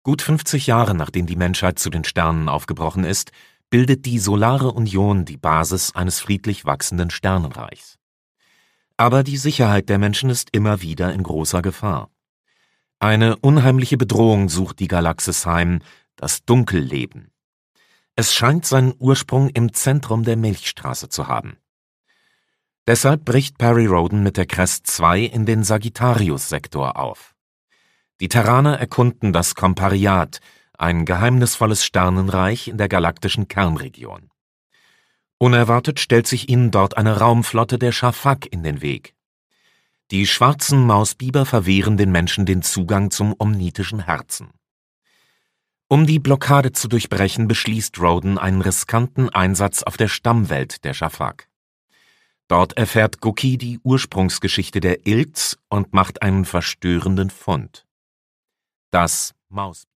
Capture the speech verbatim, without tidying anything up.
Gut fünfzig Jahre nachdem die Menschheit zu den Sternen aufgebrochen ist, bildet die Solare Union die Basis eines friedlich wachsenden Sternenreichs. Aber die Sicherheit der Menschen ist immer wieder in großer Gefahr. Eine unheimliche Bedrohung sucht die Galaxis heim, das Dunkelleben. Es scheint seinen Ursprung im Zentrum der Milchstraße zu haben. Deshalb bricht Perry Rhodan mit der Crest zwei in den Sagittarius-Sektor auf. Die Terraner erkunden das Kompariat, ein geheimnisvolles Sternenreich in der galaktischen Kernregion. Unerwartet stellt sich ihnen dort eine Raumflotte der Shafak in den Weg. Die schwarzen Mausbiber verwehren den Menschen den Zugang zum omnitischen Herzen. Um die Blockade zu durchbrechen, beschließt Rhodan einen riskanten Einsatz auf der Stammwelt der Shafak. Dort erfährt Gookie die Ursprungsgeschichte der Ilks und macht einen verstörenden Fund. Das Maus